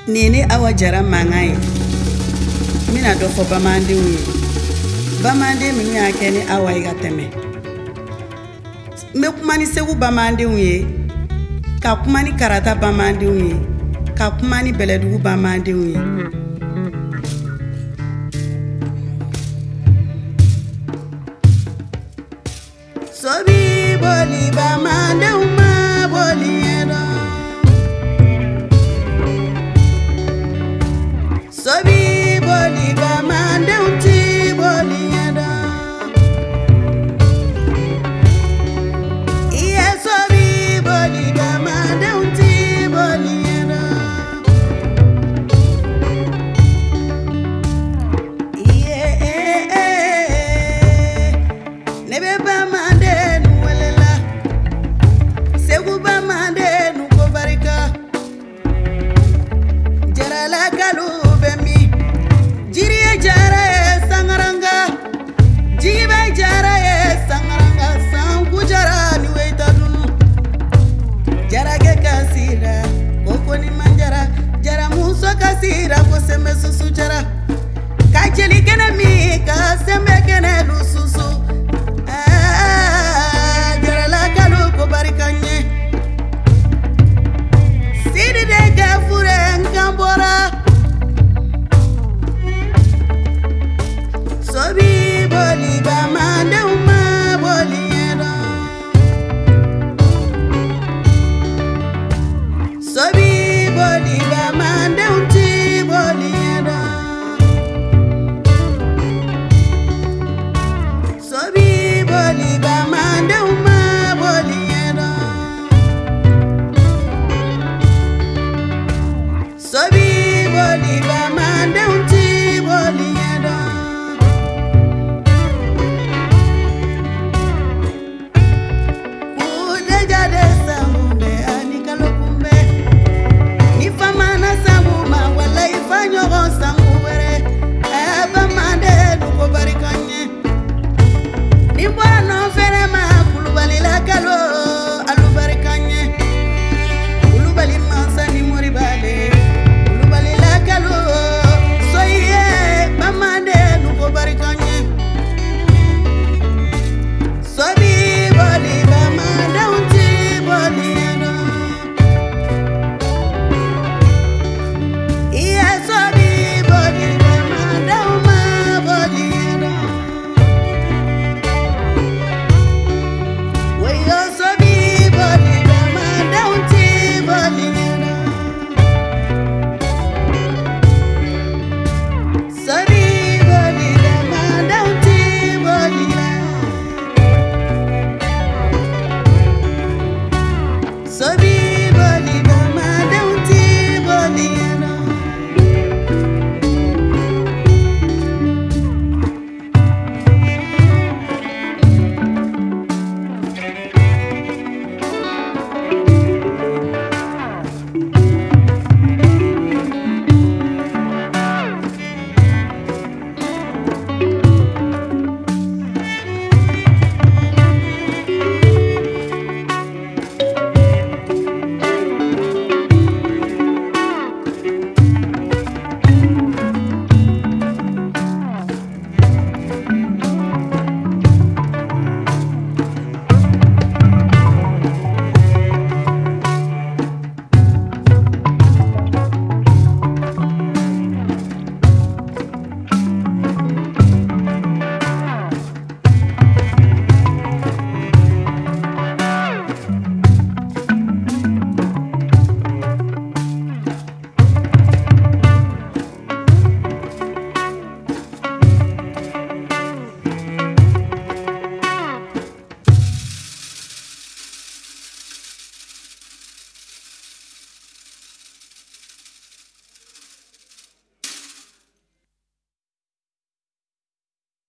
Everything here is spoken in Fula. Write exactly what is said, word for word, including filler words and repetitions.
Nini Awa Jara mangan ye. N bɛna dɔ fɔ bamandenw ye. Bamanden minnu y'a kɛ ni Awa ye ka tɛmɛ. N bɛ kuma ni Segu bamandenw ye, ka kuma ni Karata bamandenw ye, ka kuma ni Bɛlɛdugu bamandenw ye. Sobi boli bamandenw ma boli yɛrɛ. Sobi boli bamandenw ti boli yɛrɛ. Iye sobi boli bamandenw ti boli yɛrɛ. Iye ne bɛ bamanden welela. Segu bamanden ko barika. Jarala galu bɛ min. Jiriye jara ye sangaranga. Jigiba jara ye sangaranga. Sanku jara ni weyita dunu. Jarage kasira koko ni manjara. Jara muso kasira ko sembe susu jara. Ka jeli kɛnɛ min ka sembe kɛnɛ lu susu. Jarala galu ko barika ɲɛ. Sidi de kɛ fure nkan bɔra. Sobi boli bamandenw ma boli yɛrɛ. Sobi boli